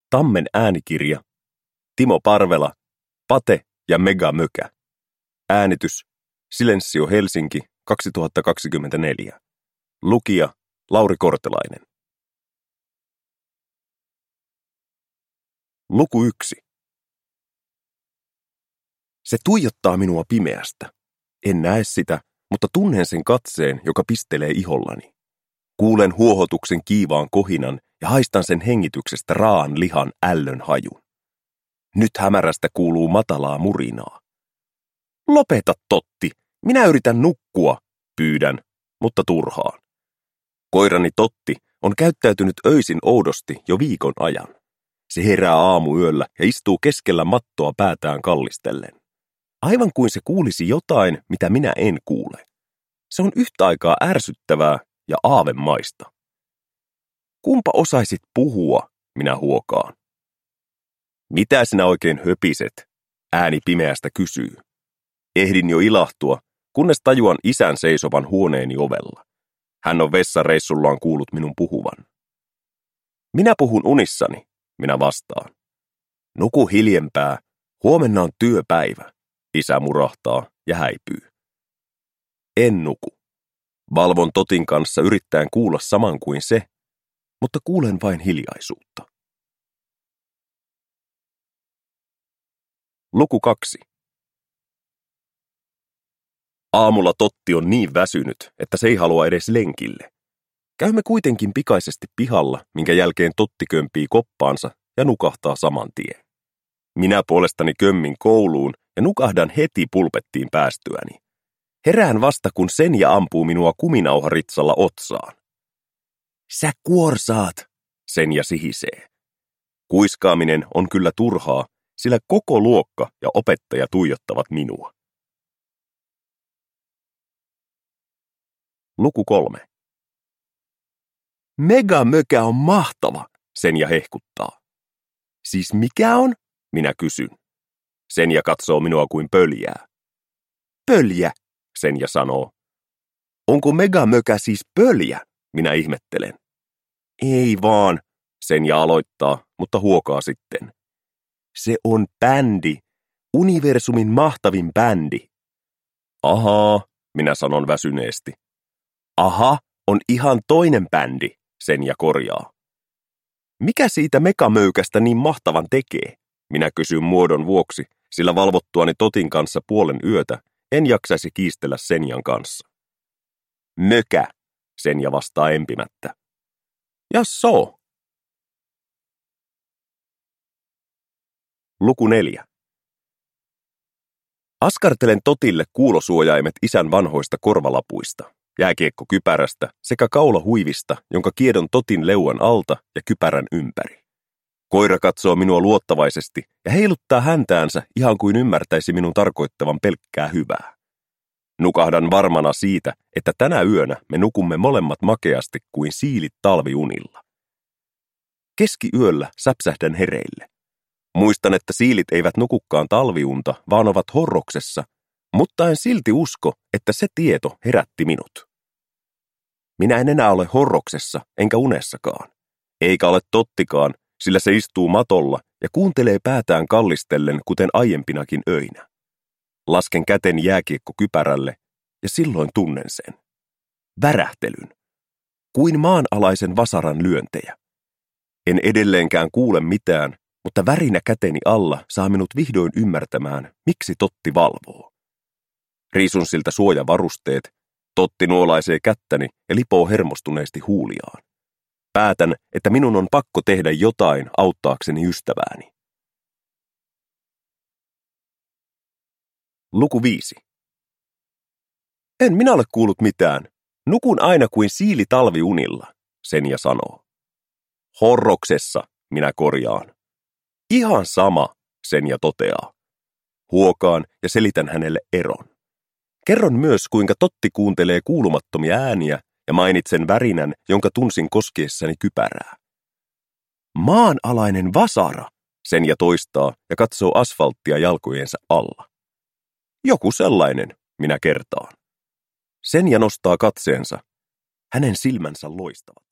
Tammen äänikirja, Timo Parvela, Pate ja Mega Mökä. Äänitys, Silensio Helsinki, 2024. Lukija, Lauri Kortelainen. Luku 1. Se tuijottaa minua pimeästä. En näe sitä, mutta tunnen sen katseen, joka pistelee ihollani. Kuulen huohotuksen kiivaan kohinan ja haistan sen hengityksestä raaan lihan ällön hajun. Nyt hämärästä kuuluu matalaa murinaa. Lopeta, Totti, minä yritän nukkua, pyydän, mutta turhaan. Koirani Totti on käyttäytynyt öisin oudosti jo viikon ajan. Se herää aamuyöllä ja istuu keskellä mattoa päätään kallistellen. Aivan kuin se kuulisi jotain, mitä minä en kuule. Se on yhtä aikaa ärsyttävää ja aavemaista. Kumpa osaisit puhua, minä huokaan. Mitä sinä oikein höpiset? Ääni pimeästä kysyy. Ehdin jo ilahtua, kunnes tajuan isän seisovan huoneeni ovella. Hän on vessareissullaan kuullut minun puhuvan. Minä puhun unissani, minä vastaan. Nuku hiljempää, huomenna on työpäivä, isä murahtaa ja häipyy. En nuku. Valvon Totin kanssa yrittäen kuulla saman kuin se, mutta kuulen vain hiljaisuutta. Luku 2. Aamulla Totti on niin väsynyt, että se ei halua edes lenkille. Käymme kuitenkin pikaisesti pihalla, minkä jälkeen Totti kömpii koppaansa ja nukahtaa saman tien. Minä puolestani kömmin kouluun ja nukahdan heti pulpettiin päästyäni. Herään vasta, kun Senja ampuu minua kuminauharitsalla otsaan. Sä kuorsaat, Senja sihisee. Kuiskaaminen on kyllä turhaa, sillä koko luokka ja opettaja tuijottavat minua. Luku 3. Mega Mökä on mahtava, Senja hehkuttaa. Siis mikä on? Minä kysyn. Senja katsoo minua kuin pöljää. Pöljä, Senja sanoo. Onko Mega Mökä siis pöljä? Minä ihmettelen. Ei vaan, Senja aloittaa, mutta huokaa sitten. Se on bändi, universumin mahtavin bändi. Ahaa, minä sanon väsyneesti. Aha, on ihan toinen bändi, Senja korjaa. Mikä siitä Megamöykästä niin mahtavan tekee? Minä kysyn muodon vuoksi, sillä valvottuani Totin kanssa puolen yötä en jaksaisi kiistellä Senjan kanssa. Mökä, Senja vastaa empimättä. Jasso. Luku 4. Askartelen Totille kuulosuojaimet isän vanhoista korvalapuista, jääkiekkokypärästä sekä kaulahuivista, jonka kiedon Totin leuan alta ja kypärän ympäri. Koira katsoo minua luottavaisesti ja heiluttaa häntäänsä ihan kuin ymmärtäisi minun tarkoittavan pelkkää hyvää. Nukahdan varmana siitä, että tänä yönä me nukumme molemmat makeasti kuin siilit talviunilla. Keskiyöllä säpsähdän hereille. Muistan, että siilit eivät nukukkaan talviunta, vaan ovat horroksessa, mutta en silti usko, että se tieto herätti minut. Minä en enää ole horroksessa, enkä unessakaan. Eikä ole Tottikaan, sillä se istuu matolla ja kuuntelee päätään kallistellen, kuten aiempinakin öinä. Lasken käteni jääkiekkokypärälle ja silloin tunnen sen. Värähtelyn. Kuin maanalaisen vasaran lyöntejä. En edelleenkään kuule mitään, mutta värinä käteni alla saa minut vihdoin ymmärtämään, miksi Totti valvoo. Riisun siltä suojavarusteet, Totti nuolaisee kättäni ja lipoo hermostuneesti huuliaan. Päätän, että minun on pakko tehdä jotain auttaakseni ystävääni. Luku 5. En minä ole kuullut mitään. Nukun aina kuin siili talviunilla, Senja sanoo. Horroksessa, minä korjaan. Ihan sama, Senja toteaa. Huokaan ja selitän hänelle eron. Kerron myös, kuinka Totti kuuntelee kuulumattomia ääniä ja mainitsen värinän, jonka tunsin koskiessani kypärää. Maanalainen vasara, Senja toistaa ja katsoo asfalttia jalkojensa alla. Joku sellainen, minä kertaan. Senja nostaa katseensa. Hänen silmänsä loistavat.